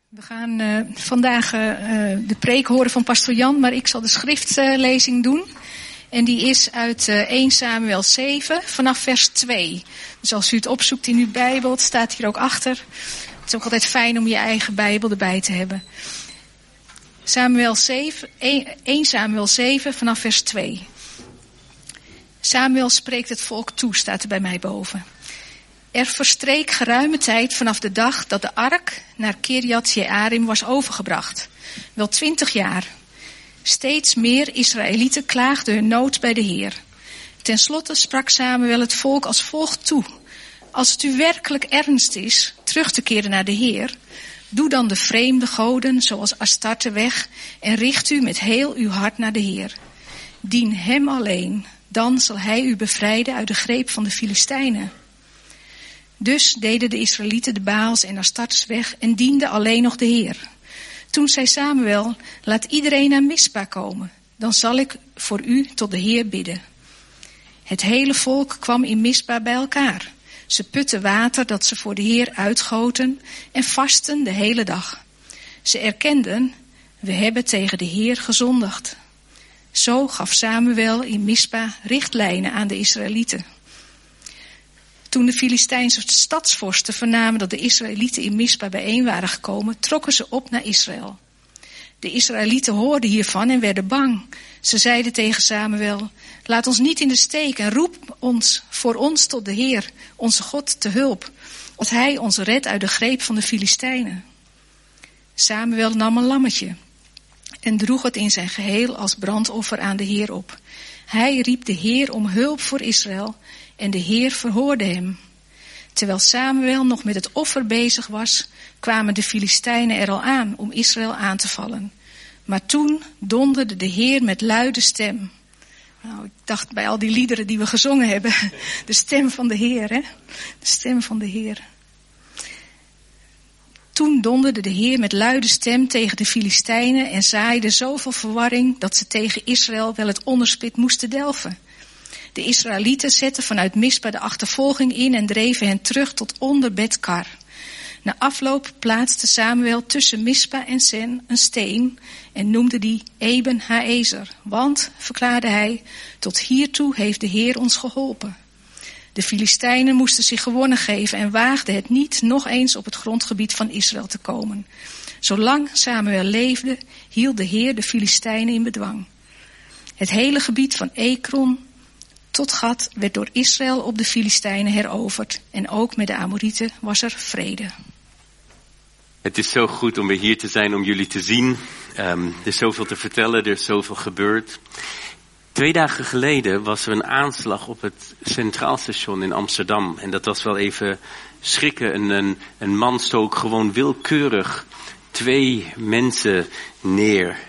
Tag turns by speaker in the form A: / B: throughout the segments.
A: We gaan vandaag de preek horen van pastor Jan, maar ik zal de schriftlezing doen. En die is uit 1 Samuel 7 vanaf vers 2. Dus als u het opzoekt in uw Bijbel, het staat hier ook achter. Het is ook altijd fijn om je eigen Bijbel erbij te hebben. 1 Samuel 7 vanaf vers 2. Samuel spreekt het volk toe, staat er bij mij boven. Er verstreek geruime tijd vanaf de dag dat de ark naar Kirjat Jearim was overgebracht. Wel 20 jaar. Steeds meer Israëlieten klaagden hun nood bij de Heer. Ten slotte sprak Samuel het volk als volgt toe. Als het u werkelijk ernst is terug te keren naar de Heer, doe dan de vreemde goden zoals Astarte weg en richt u met heel uw hart naar de Heer. Dien hem alleen, dan zal hij u bevrijden uit de greep van de Filistijnen. Dus deden de Israëlieten de Baals en Astartes weg en dienden alleen nog de Heer. Toen zei Samuel, laat iedereen naar Mispa komen, dan zal ik voor u tot de Heer bidden. Het hele volk kwam in Mispa bij elkaar. Ze putten water dat ze voor de Heer uitgoten en vasten de hele dag. Ze erkenden, we hebben tegen de Heer gezondigd. Zo gaf Samuel in Mispa richtlijnen aan de Israëlieten. Toen de Filistijnse stadsvorsten vernamen dat de Israëlieten in Mispa bijeen waren gekomen, trokken ze op naar Israël. De Israëlieten hoorden hiervan en werden bang. Ze zeiden tegen Samuel, laat ons niet in de steek en roep ons voor ons tot de Heer, onze God, te hulp, dat hij ons redt uit de greep van de Filistijnen. Samuel nam een lammetje en droeg het in zijn geheel als brandoffer aan de Heer op. Hij riep de Heer om hulp voor Israël en de Heer verhoorde hem. Terwijl Samuel nog met het offer bezig was, kwamen de Filistijnen er al aan om Israël aan te vallen. Maar toen donderde de Heer met luide stem. Nou, ik dacht bij al die liederen die we gezongen hebben, de stem van de Heer, hè? De stem van de Heer. Toen donderde de Heer met luide stem tegen de Filistijnen en zaaide zoveel verwarring dat ze tegen Israël wel het onderspit moesten delven. De Israëlieten zetten vanuit Mispa de achtervolging in en dreven hen terug tot onder Bet-kar. Na afloop plaatste Samuel tussen Mispa en Sen een steen en noemde die Eben Haezer. Want, verklaarde hij, tot hiertoe heeft de Heer ons geholpen. De Filistijnen moesten zich gewonnen geven en waagden het niet nog eens op het grondgebied van Israël te komen. Zolang Samuel leefde, hield de Heer de Filistijnen in bedwang. Het hele gebied van Ekron tot Gad werd door Israël op de Filistijnen heroverd. En ook met de Amorieten was er vrede.
B: Het is zo goed om weer hier te zijn, om jullie te zien. Er is zoveel te vertellen, er is zoveel gebeurd. 2 dagen geleden was er een aanslag op het Centraal Station in Amsterdam. En dat was wel even schrikken. Een man stook gewoon willekeurig 2 mensen neer.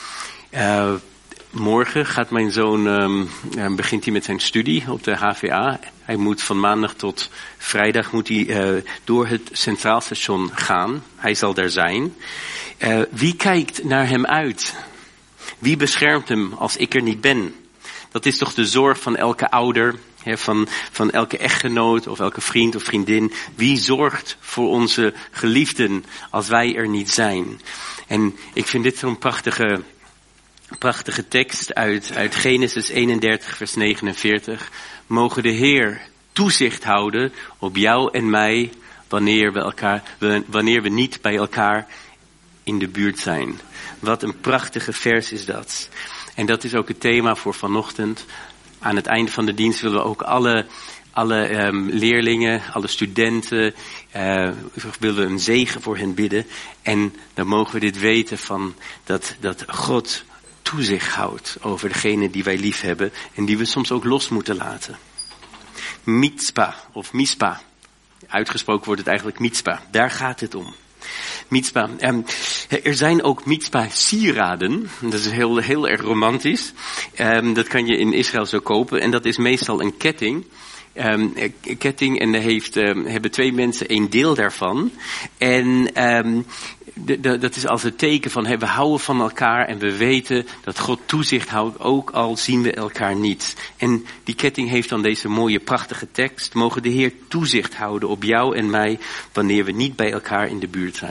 B: Morgen gaat mijn zoon, begint hij met zijn studie op de HVA. Hij moet van maandag tot vrijdag door het Centraal Station gaan. Hij zal daar zijn. Wie kijkt naar hem uit? Wie beschermt hem als ik er niet ben? Dat is toch de zorg van elke ouder, van elke echtgenoot of elke vriend of vriendin. Wie zorgt voor onze geliefden als wij er niet zijn? En ik vind dit zo'n prachtige tekst uit Genesis 31 vers 49. Mogen de Heer toezicht houden op jou en mij wanneer we niet bij elkaar in de buurt zijn. Wat een prachtige vers is dat. En dat is ook het thema voor vanochtend. Aan het einde van de dienst willen we ook alle leerlingen, alle studenten, willen we een zegen voor hen bidden. En dan mogen we dit weten van dat God toezicht houdt over degene die wij lief hebben en die we soms ook los moeten laten. Mitzpa of Mispa. Uitgesproken wordt het eigenlijk Mitzpa. Daar gaat het om. Mitzpa. Er zijn ook Mitzpa-sieraden. Dat is heel erg romantisch. Dat kan je in Israël zo kopen. En dat is meestal een ketting. Ketting en hebben 2 mensen 1 deel daarvan. En dat is als het teken van we houden van elkaar en we weten dat God toezicht houdt, ook al zien we elkaar niet. En die ketting heeft dan deze mooie prachtige tekst. Mogen de Heer toezicht houden op jou en mij wanneer we niet bij elkaar in de buurt zijn.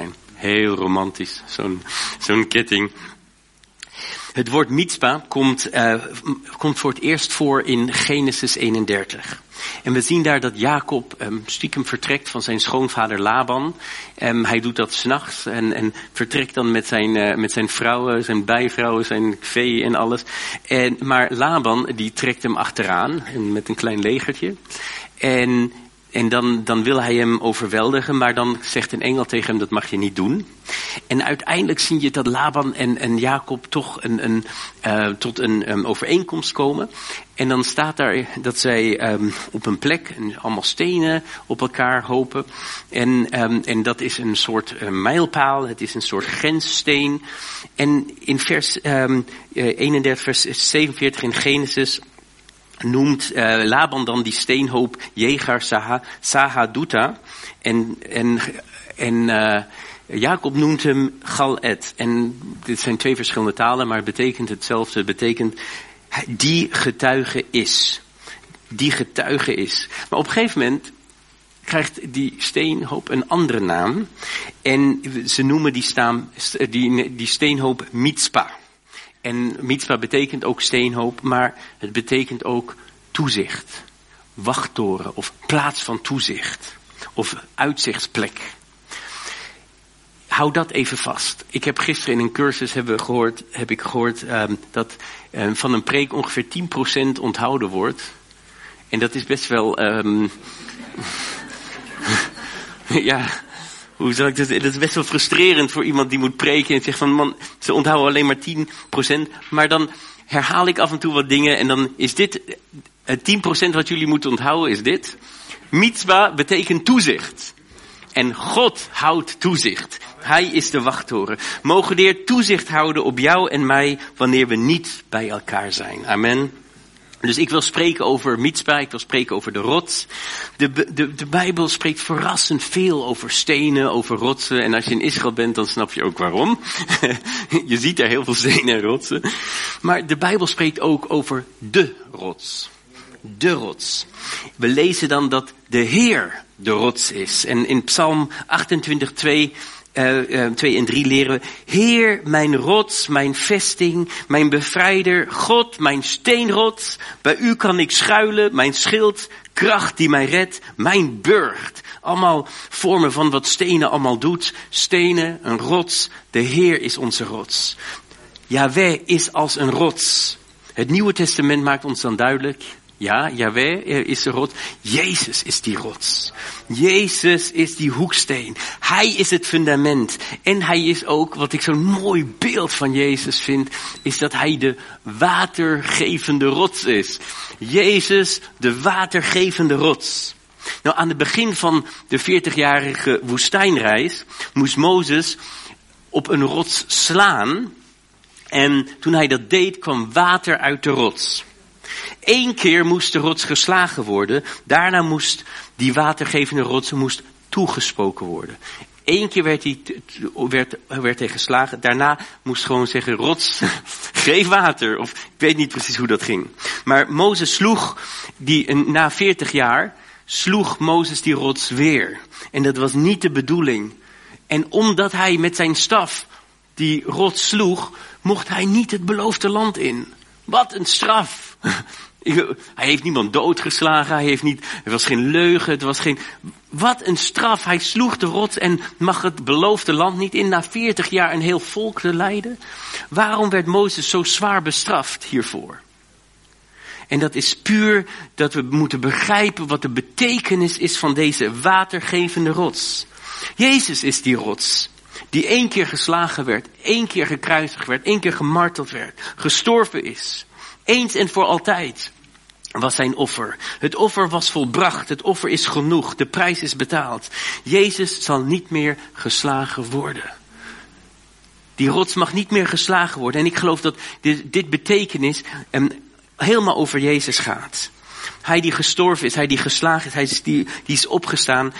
B: Heel romantisch, zo'n ketting. Het woord mitzpa komt voor het eerst voor in Genesis 31. En we zien daar dat Jacob stiekem vertrekt van zijn schoonvader Laban. Hij doet dat 's nachts en vertrekt dan met zijn vrouwen, zijn bijvrouwen, zijn vee en alles. Maar Laban die trekt hem achteraan met een klein legertje. En dan wil hij hem overweldigen, maar dan zegt een engel tegen hem, dat mag je niet doen. En uiteindelijk zie je dat Laban en Jacob toch tot een overeenkomst komen. En dan staat daar dat zij op een plek allemaal stenen op elkaar hopen. En dat is een soort mijlpaal, het is een soort grenssteen. En in vers 31, vers 47 in Genesis noemt Laban dan die steenhoop Jegar Sahaduta. En Jacob noemt hem Gal-Ed. En dit zijn twee verschillende talen, maar het betekent hetzelfde. Het betekent die getuige is. Die getuige is. Maar op een gegeven moment krijgt die steenhoop een andere naam. En ze noemen die steenhoop Mitzpa. En Mitzpa betekent ook steenhoop, maar het betekent ook toezicht. Wachttoren of plaats van toezicht. Of uitzichtsplek. Hou dat even vast. Ik heb gisteren in een cursus heb ik gehoord dat van een preek ongeveer 10% onthouden wordt. En dat is best wel ja, hoe zal ik dat? Dat is best wel frustrerend voor iemand die moet preken en zegt van man, ze onthouden alleen maar 10%. Maar dan herhaal ik af en toe wat dingen en dan is dit, 10% wat jullie moeten onthouden is dit. Mitzwa betekent toezicht. En God houdt toezicht. Hij is de wachttoren. Mogen de Heer toezicht houden op jou en mij wanneer we niet bij elkaar zijn. Amen. Dus ik wil spreken over Mitzpa, ik wil spreken over de rots. De Bijbel spreekt verrassend veel over stenen, over rotsen. En als je in Israël bent, dan snap je ook waarom. Je ziet er heel veel stenen en rotsen. Maar de Bijbel spreekt ook over de rots. De rots. We lezen dan dat de Heer de rots is. En in Psalm 28, 2 en 3 leren we: Heer, mijn rots, mijn vesting, mijn bevrijder, God, mijn steenrots. Bij u kan ik schuilen, mijn schild, kracht die mij redt, mijn burcht. Allemaal vormen van wat stenen allemaal doet. Stenen, een rots, de Heer is onze rots. Yahweh is als een rots. Het Nieuwe Testament maakt ons dan duidelijk: ja, Yahweh is de rots. Jezus is die rots. Jezus is die hoeksteen. Hij is het fundament. En hij is ook, wat ik zo'n mooi beeld van Jezus vind, is dat hij de watergevende rots is. Jezus, de watergevende rots. Nou, aan het begin van de 40-jarige woestijnreis moest Mozes op een rots slaan. En toen hij dat deed, kwam water uit de rots. 1 keer moest de rots geslagen worden. Daarna moest die watergevende rots toegesproken worden. 1 keer werd hij geslagen. Daarna moest gewoon zeggen: rots, geef water. Of ik weet niet precies hoe dat ging. Maar Mozes na 40 jaar sloeg Mozes die rots weer. En dat was niet de bedoeling. En omdat hij met zijn staf die rots sloeg, mocht hij niet het beloofde land in. Wat een straf. Hij heeft niemand doodgeslagen. Het was geen leugen. Wat een straf. Hij sloeg de rots en mag het beloofde land niet in. Na 40 jaar een heel volk te leiden. Waarom werd Mozes zo zwaar bestraft hiervoor? En dat is puur dat we moeten begrijpen wat de betekenis is van deze watergevende rots. Jezus is die rots. Die 1 keer geslagen werd, 1 keer gekruisigd werd, 1 keer gemarteld werd, gestorven is. Eens en voor altijd was zijn offer. Het offer was volbracht, het offer is genoeg, de prijs is betaald. Jezus zal niet meer geslagen worden. Die rots mag niet meer geslagen worden. En ik geloof dat dit betekenis helemaal over Jezus gaat. Hij die gestorven is, hij die geslagen is, die is opgestaan.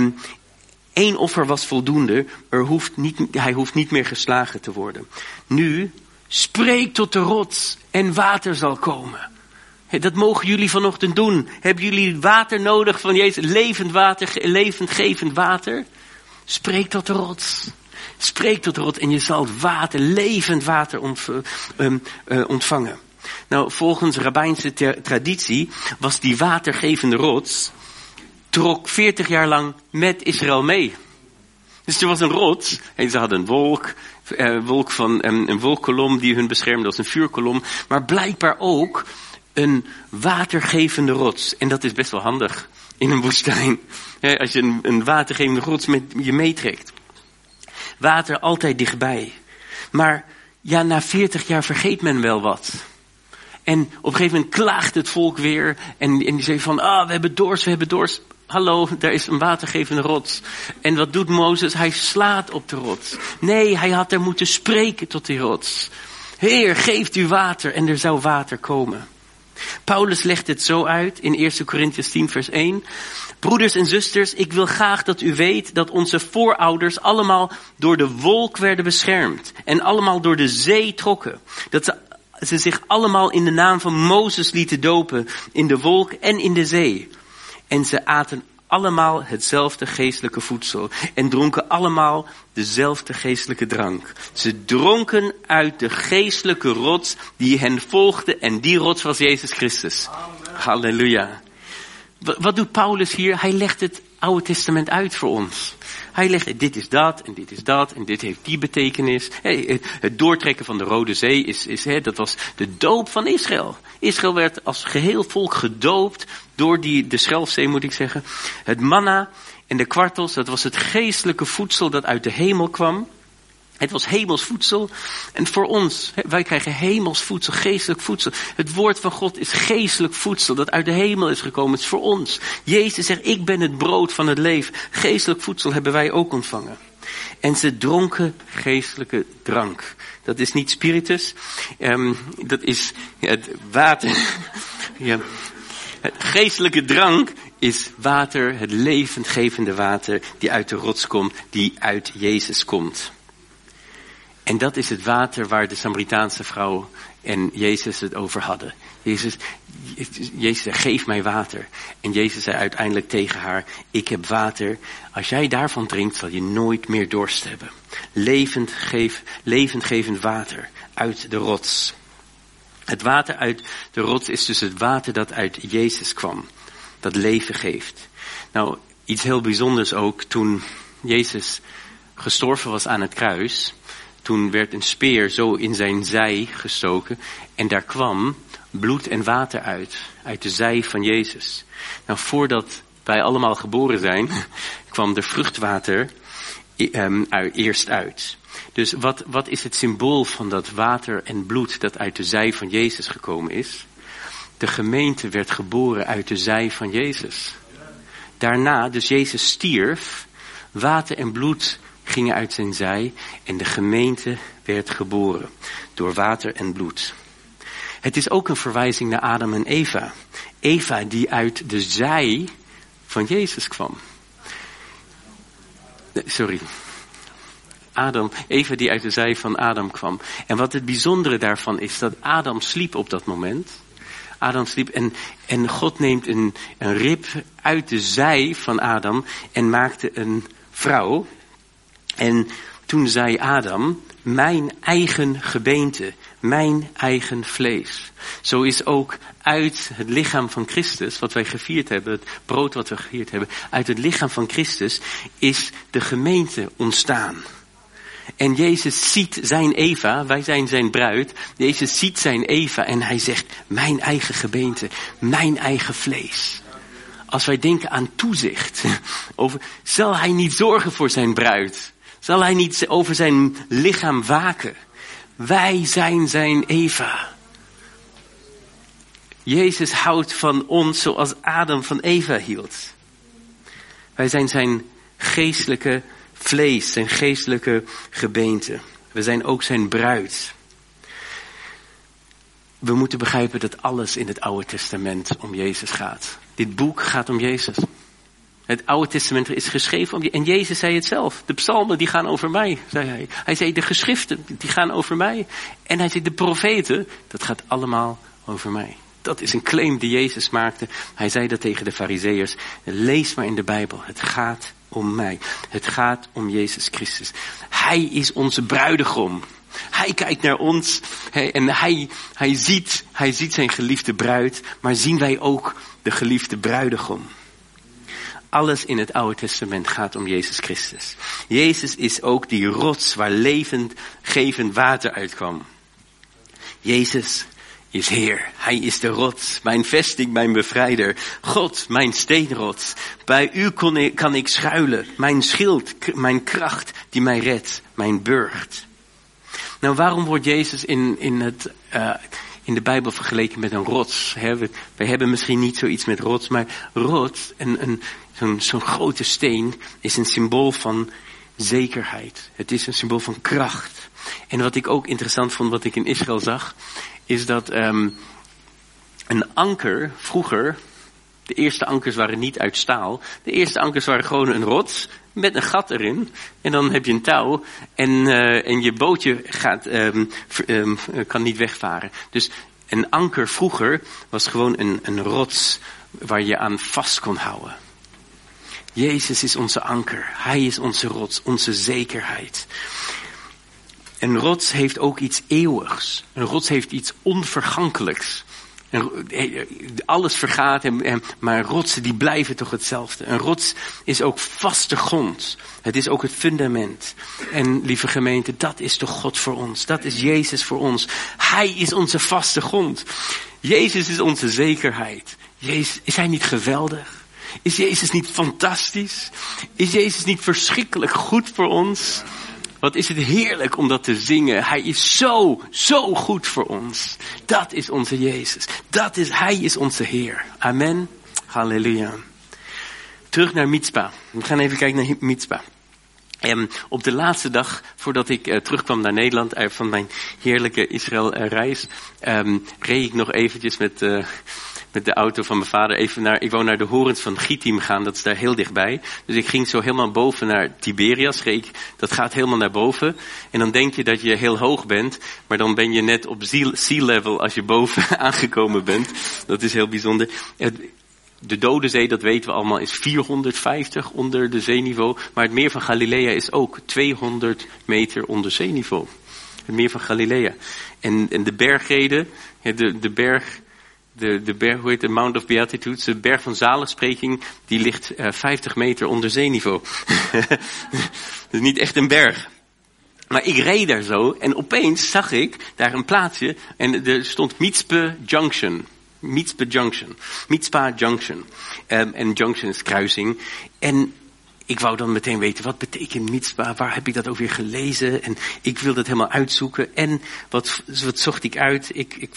B: 1 offer was voldoende. Hij hoeft niet meer geslagen te worden. Nu, spreek tot de rots en water zal komen. Dat mogen jullie vanochtend doen. Hebben jullie water nodig van Jezus? Levend water, levendgevend water? Spreek tot de rots. Spreek tot de rots en je zal het water, levend water ontvangen. Nou, volgens rabbijnse traditie was die watergevende rots, trok 40 jaar lang met Israël mee. Dus er was een rots, en ze hadden een een wolkkolom die hun beschermde als een vuurkolom, maar blijkbaar ook een watergevende rots. En dat is best wel handig in een woestijn, als je een watergevende rots met je meetrekt. Water altijd dichtbij. Maar ja, na 40 jaar vergeet men wel wat. En op een gegeven moment klaagt het volk weer. En die zei van, we hebben dorst. Hallo, daar is een watergevende rots. En wat doet Mozes? Hij slaat op de rots. Nee, hij had er moeten spreken tot die rots. Heer, geeft u water en er zou water komen. Paulus legt het zo uit in 1 Korintiërs 10 vers 1. Broeders en zusters, ik wil graag dat u weet dat onze voorouders allemaal door de wolk werden beschermd. En allemaal door de zee trokken. Dat ze zich allemaal in de naam van Mozes lieten dopen in de wolk en in de zee. En ze aten allemaal hetzelfde geestelijke voedsel en dronken allemaal dezelfde geestelijke drank. Ze dronken uit de geestelijke rots die hen volgde en die rots was Jezus Christus. Amen. Halleluja. Wat doet Paulus hier? Hij legt het Oude Testament uit voor ons. Hij legt, dit is dat en dit is dat en dit heeft die betekenis. Het doortrekken van de Rode Zee dat was de doop van Israël. Israël werd als geheel volk gedoopt door de Schelfzee, moet ik zeggen. Het manna en de kwartels, dat was het geestelijke voedsel dat uit de hemel kwam. Het was hemels voedsel. En voor ons, wij krijgen hemels voedsel, geestelijk voedsel. Het woord van God is geestelijk voedsel dat uit de hemel is gekomen. Het is voor ons. Jezus zegt, ik ben het brood van het leven. Geestelijk voedsel hebben wij ook ontvangen. En ze dronken geestelijke drank. Dat is niet spiritus. Dat is het water. Ja. Het geestelijke drank is water, het levendgevende water die uit de rots komt, die uit Jezus komt. En dat is het water waar de Samaritaanse vrouw en Jezus het over hadden. Jezus zei, geef mij water. En Jezus zei uiteindelijk tegen haar, ik heb water. Als jij daarvan drinkt, zal je nooit meer dorst hebben. Levendgevend water uit de rots. Het water uit de rots is dus het water dat uit Jezus kwam. Dat leven geeft. Nou, iets heel bijzonders ook. Toen Jezus gestorven was aan het kruis, toen werd een speer zo in zijn zij gestoken. En daar kwam bloed en water uit de zij van Jezus. Nou, voordat wij allemaal geboren zijn, kwam er vruchtwater eerst uit. Dus wat is het symbool van dat water en bloed dat uit de zij van Jezus gekomen is? De gemeente werd geboren uit de zij van Jezus. Daarna, dus Jezus stierf, water en bloed gingen uit zijn zij en de gemeente werd geboren door water en bloed. Het is ook een verwijzing naar Adam en Eva. Eva die uit de zij van Jezus kwam. Eva die uit de zij van Adam kwam. En wat het bijzondere daarvan is dat Adam sliep op dat moment. Adam sliep en God neemt een rib uit de zij van Adam en maakte een vrouw. En toen zei Adam, mijn eigen gebeente, mijn eigen vlees. Zo is ook uit het lichaam van Christus, wat wij gevierd hebben, het brood wat we gevierd hebben, uit het lichaam van Christus is de gemeente ontstaan. En Jezus ziet zijn Eva, wij zijn zijn bruid. Jezus ziet zijn Eva en hij zegt, mijn eigen gebeente, mijn eigen vlees. Als wij denken aan toezicht, zal hij niet zorgen voor zijn bruid? Zal hij niet over zijn lichaam waken? Wij zijn zijn Eva. Jezus houdt van ons zoals Adam van Eva hield. Wij zijn zijn geestelijke vlees, zijn geestelijke gebeente. We zijn ook zijn bruid. We moeten begrijpen dat alles in het Oude Testament om Jezus gaat. Dit boek gaat om Jezus. Het Oude Testament is geschreven om je. En Jezus zei het zelf. De psalmen die gaan over mij, zei hij. Hij zei de geschriften die gaan over mij. En hij zei de profeten, dat gaat allemaal over mij. Dat is een claim die Jezus maakte. Hij zei dat tegen de Farizeeërs. Lees maar in de Bijbel. Het gaat om mij. Het gaat om Jezus Christus. Hij is onze bruidegom. Hij kijkt naar ons en hij ziet zijn geliefde bruid. Maar zien wij ook de geliefde bruidegom? Alles in het Oude Testament gaat om Jezus Christus. Jezus is ook die rots waar levendgevend water uitkwam. Jezus is Heer. Hij is de rots, mijn vesting, mijn bevrijder. God, mijn steenrots. Bij u kan ik schuilen. Mijn schild, mijn kracht die mij redt, mijn burcht. Nou, waarom wordt Jezus in de Bijbel vergeleken met een rots? Wij hebben misschien niet zoiets met rots, maar rots, zo'n grote steen, is een symbool van zekerheid. Het is een symbool van kracht. En wat ik ook interessant vond, wat ik in Israël zag, is dat een anker vroeger, de eerste ankers waren niet uit staal. De eerste ankers waren gewoon een rots met een gat erin. En dan heb je een touw en je bootje kan niet wegvaren. Dus een anker vroeger was gewoon een rots waar je aan vast kon houden. Jezus is onze anker. Hij is onze rots, onze zekerheid. Een rots heeft ook iets eeuwigs. Een rots heeft iets onvergankelijks. Alles vergaat, maar rotsen die blijven toch hetzelfde. Een rots is ook vaste grond. Het is ook het fundament. En lieve gemeente, dat is toch God voor ons. Dat is Jezus voor ons. Hij is onze vaste grond. Jezus is onze zekerheid. Is hij niet geweldig? Is Jezus niet fantastisch? Is Jezus niet verschrikkelijk goed voor ons? Wat is het heerlijk om dat te zingen. Hij is zo goed voor ons. Dat is onze Jezus. Hij is onze Heer. Amen. Halleluja. Terug naar Mitzpa. We gaan even kijken naar Mitzpa. Op de laatste dag, voordat ik terugkwam naar Nederland van mijn heerlijke Israël-reis, reed ik nog eventjes met de auto van mijn vader ik wou naar de horens van Gittim gaan, dat is daar heel dichtbij. Dus ik ging zo helemaal boven naar Tiberias, dat gaat helemaal naar boven. En dan denk je dat je heel hoog bent, maar dan ben je net op sea level als je boven aangekomen bent. Dat is heel bijzonder. De Dode Zee, dat weten we allemaal, is 450 onder de zeeniveau. Maar het meer van Galilea is ook 200 meter onder zeeniveau. Het meer van Galilea. En de bergreden, de berg, hoe heet de Mount of Beatitudes, de berg van zaligspreking, die ligt 50 meter onder zeeniveau. Dat is niet echt een berg. Maar ik reed daar zo en opeens zag ik daar een plaatsje en er stond Mitzpe Junction. En Junction is kruising. En ik wou dan meteen weten, wat betekent Mitzpa? Waar heb ik dat ook weer gelezen? En ik wilde het helemaal uitzoeken. En wat zocht ik uit? Ik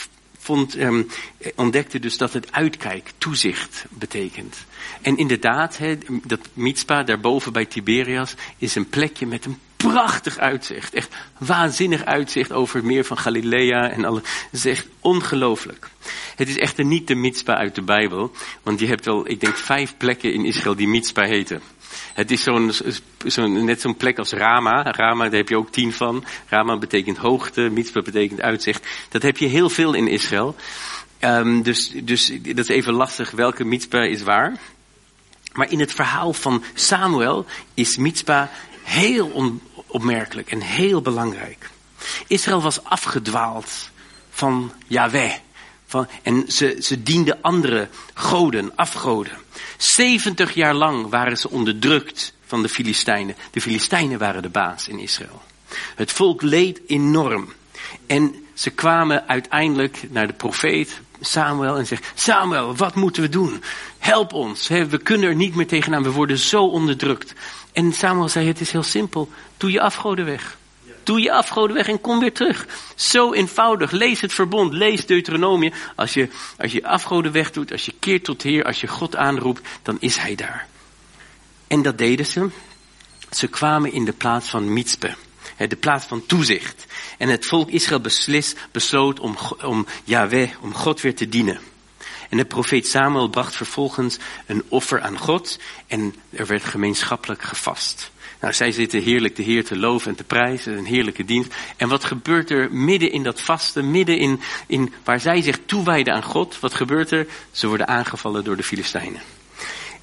B: ontdekte dus dat het uitkijk, toezicht betekent. En inderdaad, dat Mitzpa daarboven bij Tiberias is een plekje met een prachtig uitzicht. Echt waanzinnig uitzicht over het meer van Galilea en alles. Het is echt ongelooflijk. Het is echter niet de Mitzpa uit de Bijbel, want je hebt wel, ik denk 5 plekken in Israël die Mitzpa heten. Het is net zo'n plek als Rama. Rama, daar heb je ook 10 van. Rama betekent hoogte, Mitzpa betekent uitzicht. Dat heb je heel veel in Israël. Dus dat is even lastig, welke Mitzpa is waar. Maar in het verhaal van Samuel is Mitzpa heel opmerkelijk en heel belangrijk. Israël was afgedwaald van Yahweh. En ze dienden andere goden, afgoden. 70 jaar lang waren ze onderdrukt van de Filistijnen. De Filistijnen waren de baas in Israël. Het volk leed enorm. En ze kwamen uiteindelijk naar de profeet Samuel en zeggen: Samuel, wat moeten we doen? Help ons. We kunnen er niet meer tegenaan. We worden zo onderdrukt. En Samuel zei: het is heel simpel. Doe je afgoden weg. Doe je afgoden weg en kom weer terug. Zo eenvoudig. Lees het verbond. Lees Deuteronomium. Als je afgoden wegdoet, als je keert tot Heer, als je God aanroept, dan is Hij daar. En dat deden ze. Ze kwamen in de plaats van Mitzpe. De plaats van toezicht. En het volk Israël besloot om Yahweh, om God weer te dienen. En de profeet Samuel bracht vervolgens een offer aan God. En er werd gemeenschappelijk gevast. Nou, zij zitten heerlijk de Heer te loven en te prijzen. Een heerlijke dienst. En wat gebeurt er midden in dat vasten? Midden in waar zij zich toewijden aan God. Wat gebeurt er? Ze worden aangevallen door de Filistijnen.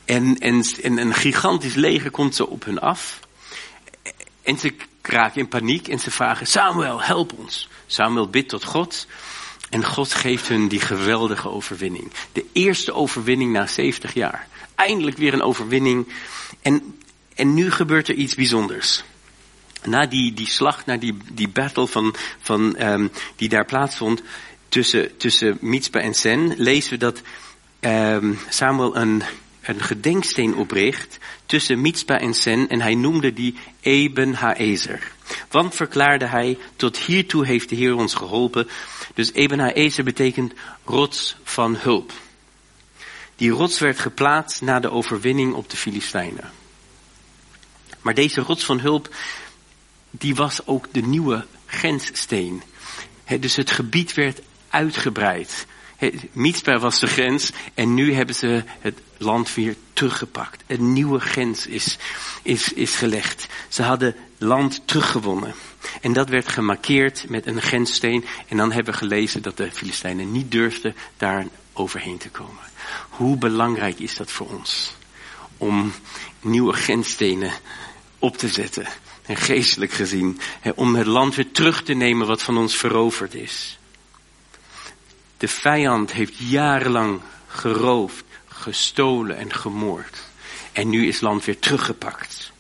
B: En een gigantisch leger komt zo op hun af. En ze raken in paniek en ze vragen, Samuel, help ons. Samuel bidt tot God. En God geeft hun die geweldige overwinning. De eerste overwinning na 70 jaar. Eindelijk weer een overwinning. En nu gebeurt er iets bijzonders. Na die slag, na die battle die daar plaatsvond tussen Mizpa en Sen, lezen we dat Samuel een gedenksteen opricht tussen Mizpa en Sen en hij noemde die Eben Haezer. Want verklaarde hij, tot hiertoe heeft de Heer ons geholpen. Dus Eben Haezer betekent rots van hulp. Die rots werd geplaatst na de overwinning op de Filistijnen. Maar deze rots van hulp, die was ook de nieuwe grenssteen. Dus het gebied werd uitgebreid. Mizpa was de grens en nu hebben ze het land weer teruggepakt. Een nieuwe grens is gelegd. Ze hadden land teruggewonnen. En dat werd gemarkeerd met een grenssteen. En dan hebben we gelezen dat de Filistijnen niet durfden daar overheen te komen. Hoe belangrijk is dat voor ons? Om nieuwe grensstenen op te zetten. En geestelijk gezien. Om het land weer terug te nemen wat van ons veroverd is. De vijand heeft jarenlang geroofd, gestolen en gemoord. En nu is land weer teruggepakt.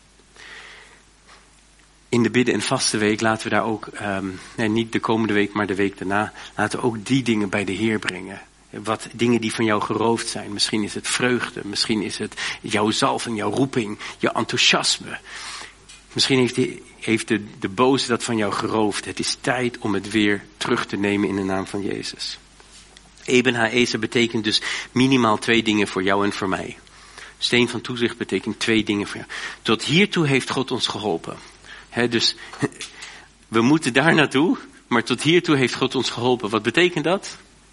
B: In de bidden- en vastenweek laten we daar ook, niet de komende week, maar de week daarna, laten we ook die dingen bij de Heer brengen. Wat dingen die van jou geroofd zijn. Misschien is het vreugde, misschien is het jouw zalving, jouw roeping, jouw enthousiasme. Misschien heeft de boze dat van jou geroofd. Het is tijd om het weer terug te nemen in de naam van Jezus. Eben Haezer betekent dus minimaal 2 dingen voor jou en voor mij. Steen van toezicht betekent 2 dingen voor jou. Tot hiertoe heeft God ons geholpen. Dus we moeten daar naartoe, maar tot hiertoe heeft God ons geholpen. Wat betekent dat?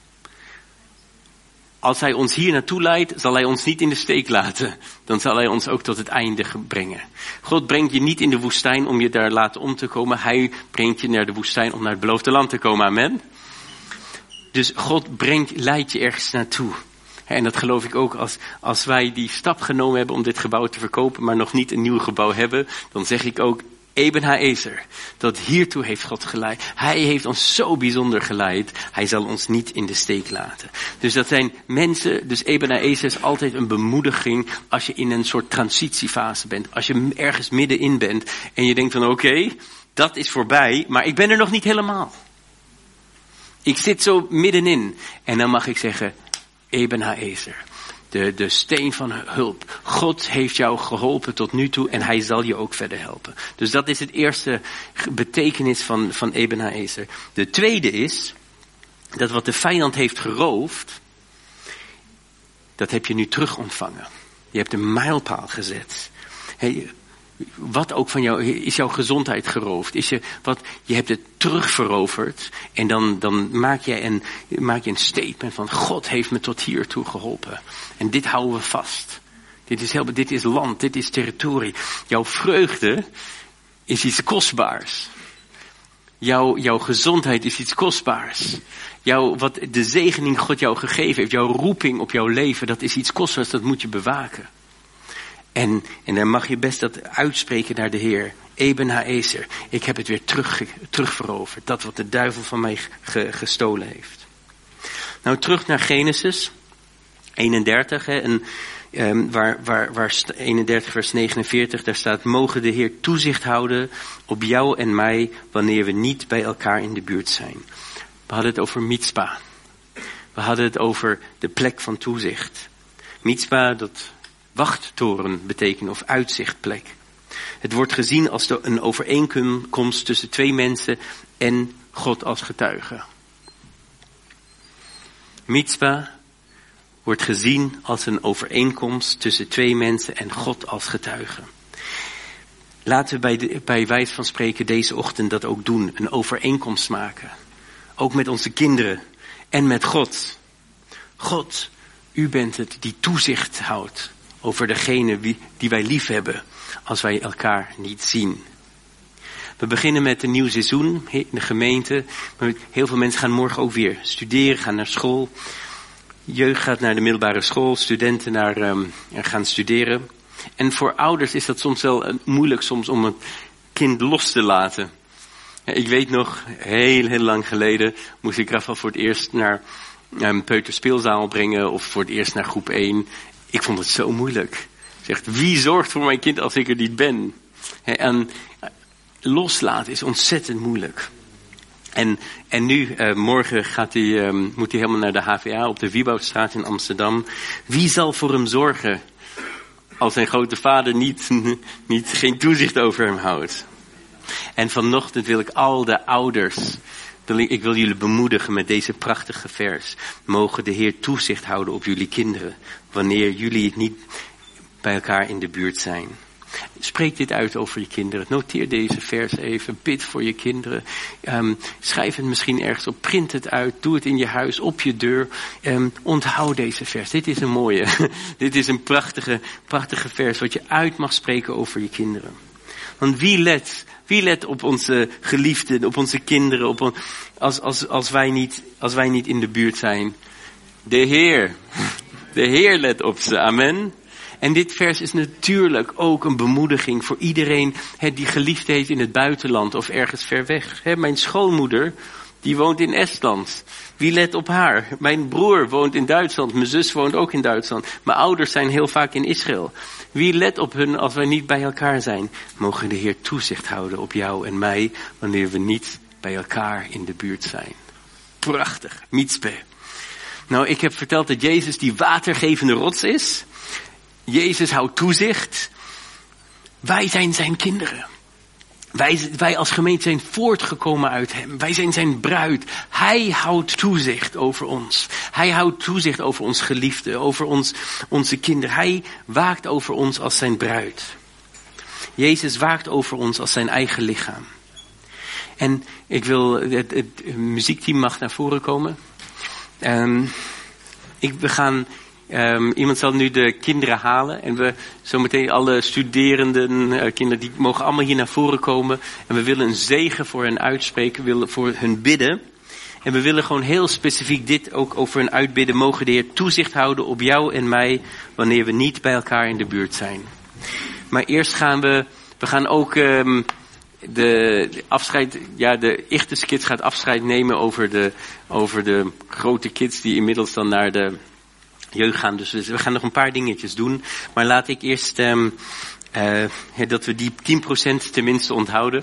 B: Als hij ons hier naartoe leidt, zal hij ons niet in de steek laten. Dan zal hij ons ook tot het einde brengen. God brengt je niet in de woestijn om je daar laten om te komen. Hij brengt je naar de woestijn om naar het beloofde land te komen. Amen. Dus God leidt je ergens naartoe. En dat geloof ik ook als wij die stap genomen hebben om dit gebouw te verkopen, maar nog niet een nieuw gebouw hebben, dan zeg ik ook, Eben Haezer, tot hiertoe heeft God geleid. Hij heeft ons zo bijzonder geleid. Hij zal ons niet in de steek laten. Dus dat zijn mensen, dus Eben Haezer is altijd een bemoediging als je in een soort transitiefase bent. Als je ergens middenin bent en je denkt van oké, dat is voorbij, maar ik ben er nog niet helemaal. Ik zit zo middenin. En dan mag ik zeggen, Eben Haezer. De steen van hulp. God heeft jou geholpen tot nu toe en hij zal je ook verder helpen. Dus dat is het eerste betekenis van Eben Haezer. De tweede is, dat wat de vijand heeft geroofd, dat heb je nu terug ontvangen. Je hebt een mijlpaal gezet. Wat ook van jou, is jouw gezondheid geroofd? Je hebt het terugveroverd en dan maak je een statement van God heeft me tot hiertoe geholpen. En dit houden we vast. Dit is land, dit is territorie. Jouw vreugde is iets kostbaars. Jouw gezondheid is iets kostbaars. Wat de zegening God jou gegeven heeft, jouw roeping op jouw leven, dat is iets kostbaars, dat moet je bewaken. En dan mag je best dat uitspreken naar de Heer. Eben Haezer, ik heb het weer terugveroverd. Dat wat de duivel van mij gestolen heeft. Nou, terug naar Genesis 31. Waar 31 vers 49, daar staat, mogen de Heer toezicht houden op jou en mij wanneer we niet bij elkaar in de buurt zijn. We hadden het over Mizpa. We hadden het over de plek van toezicht. Mizpa, dat wachttoren betekent of uitzichtplek. Het wordt gezien als een overeenkomst tussen 2 mensen en God als getuige. Mizpa wordt gezien als een overeenkomst tussen 2 mensen en God als getuige. Laten we bij wijze van spreken deze ochtend dat ook doen. Een overeenkomst maken. Ook met onze kinderen en met God. God, u bent het die toezicht houdt over degene die wij lief hebben als wij elkaar niet zien. We beginnen met een nieuw seizoen in de gemeente. Heel veel mensen gaan morgen ook weer studeren, gaan naar school. jeugd gaat naar de middelbare school, studenten gaan studeren. En voor ouders is dat soms wel moeilijk om het kind los te laten. Ik weet nog, heel lang geleden moest ik Rafael voor het eerst naar een peuterspeelzaal brengen of voor het eerst naar groep 1. Ik vond het zo moeilijk. Zegt, wie zorgt voor mijn kind als ik er niet ben? En loslaten is ontzettend moeilijk. En nu, morgen moet hij helemaal naar de HVA op de Wieboudstraat in Amsterdam. Wie zal voor hem zorgen als zijn grote vader geen toezicht over hem houdt? En vanochtend wil ik al de ouders, ik wil jullie bemoedigen met deze prachtige vers. Mogen de Heer toezicht houden op jullie kinderen, wanneer jullie niet bij elkaar in de buurt zijn. Spreek dit uit over je kinderen. Noteer deze vers even. Bid voor je kinderen. Schrijf het misschien ergens op. Print het uit. Doe het in je huis, op je deur. Onthoud deze vers. Dit is een mooie. Dit is een prachtige vers wat je uit mag spreken over je kinderen. Want wie let op onze geliefden, op onze kinderen, als wij niet in de buurt zijn? De Heer. De Heer let op ze. Amen. En dit vers is natuurlijk ook een bemoediging voor iedereen die geliefd heeft in het buitenland of ergens ver weg. Mijn schoonmoeder, die woont in Estland. Wie let op haar? Mijn broer woont in Duitsland. Mijn zus woont ook in Duitsland. Mijn ouders zijn heel vaak in Israël. Wie let op hun als wij niet bij elkaar zijn? Mogen de Heer toezicht houden op jou en mij wanneer we niet bij elkaar in de buurt zijn. Prachtig. Mitzpe. Nou, ik heb verteld dat Jezus die watergevende rots is. Jezus houdt toezicht. Wij zijn zijn kinderen. Wij als gemeente zijn voortgekomen uit hem. Wij zijn zijn bruid. Hij houdt toezicht over ons. Hij houdt toezicht over ons geliefden, over onze kinderen. Hij waakt over ons als zijn bruid. Jezus waakt over ons als zijn eigen lichaam. En ik wil, het muziekteam mag naar voren komen. We gaan... iemand zal nu de kinderen halen en we zometeen alle studerenden, kinderen, die mogen allemaal hier naar voren komen. En we willen een zegen voor hen uitspreken, we willen voor hun bidden. En we willen gewoon heel specifiek dit ook over hun uitbidden. Mogen de Heer toezicht houden op jou en mij wanneer we niet bij elkaar in de buurt zijn. Maar eerst gaan we gaan ook de afscheid, de Ichtes Kids gaat afscheid nemen over de grote kids die inmiddels dan naar de jeugd gaan. Dus we gaan nog een paar dingetjes doen. Maar laat ik eerst dat we die 10% tenminste onthouden.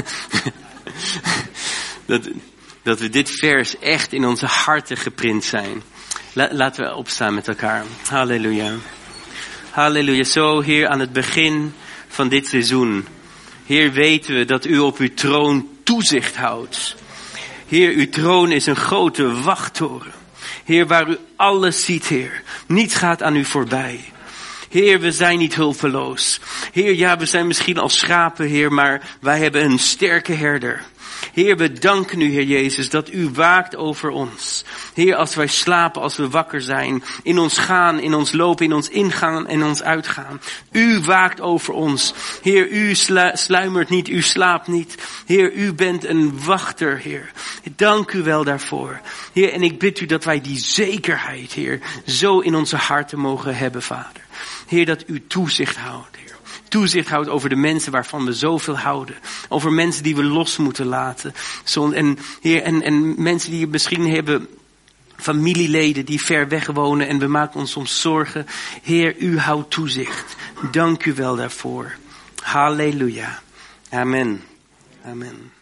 B: dat we dit vers echt in onze harten geprint zijn. Laten we opstaan met elkaar. Halleluja. Halleluja. Zo, Heer, aan het begin van dit seizoen. Heer, weten we dat u op uw troon toezicht houdt. Heer, uw troon is een grote wachttoren. Heer, waar u alles ziet, Heer. Niets gaat aan u voorbij. Heer, we zijn niet hulpeloos. Heer, ja, we zijn misschien als schapen, Heer, maar wij hebben een sterke herder. Heer, we danken u, Heer Jezus, dat u waakt over ons. Heer, als wij slapen, als we wakker zijn, in ons gaan, in ons lopen, in ons ingaan en ons uitgaan. U waakt over ons. Heer, u sluimert niet, u slaapt niet. Heer, u bent een wachter, Heer. Dank u wel daarvoor. Heer, en ik bid u dat wij die zekerheid, Heer, zo in onze harten mogen hebben, Vader. Heer, dat u toezicht houdt, Heer. Toezicht houdt over de mensen waarvan we zoveel houden. Over mensen die we los moeten laten. Heer, en mensen die misschien hebben familieleden die ver weg wonen en we maken ons soms zorgen. Heer, u houdt toezicht. Dank u wel daarvoor. Halleluja. Amen. Amen.